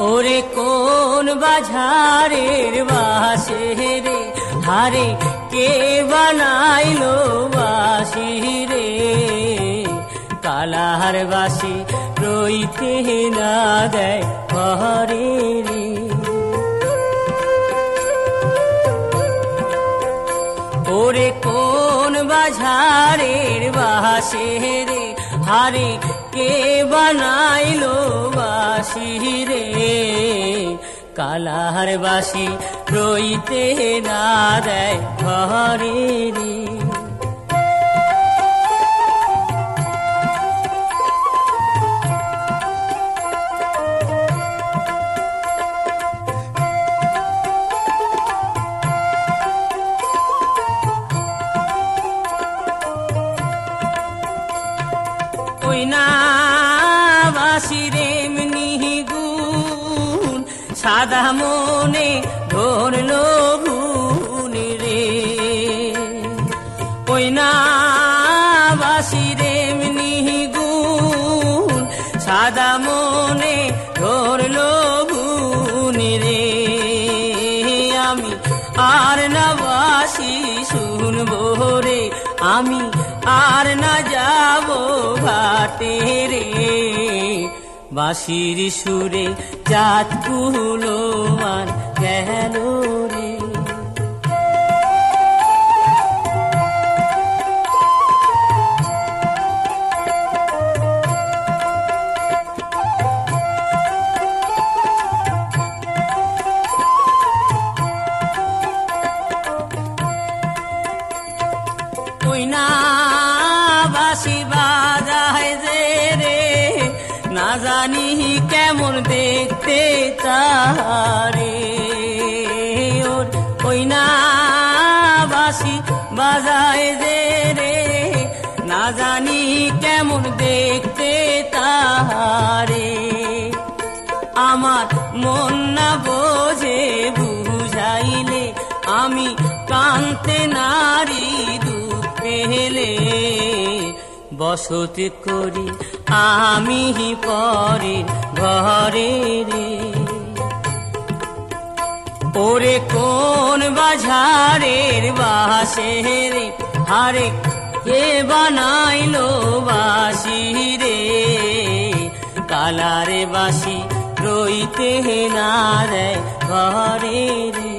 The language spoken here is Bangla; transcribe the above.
ওরে কোন বাঝারের বাসে রে হারে কে বানাইলো বাসি রে, কালার বাসি রইতে না দেয় ঘরে রে। ওরে কোন বাঝারের বাসে রে হারে কে বানাইলো বাসি রে, কালার বাসি রইতে না দেয় ঘরে রে। ওই না বাসির এমনি গুণ সাদা মনে ধরলো গুণ রে, ওই না বাসির এমনি গুণ সাদা মনে ধরলো গুণ রে। আমি আর না বাসি শুনবো রে, আমি আর না যাব ঘাটে রে, বাঁশির সুরে জাত কুলো আর গেল রে। ওই না বাঁশি বাজায় যে রে, না জানি কেমন দেখতে তারে। ওই না বাঁশি বাজায় যে রে, না জানি কেমন দেখতে তারে। আমার মন না বোঝে বুঝাইলে, আমি কান্তে নারী পেলে বসতি করি আমি পরে ঘরে রে। ওরে কোন বাঝারের বাসে রে হারে কে বানাইলো বাসি রে, কালারে বাসি রইতে না দেয় ঘরে রে।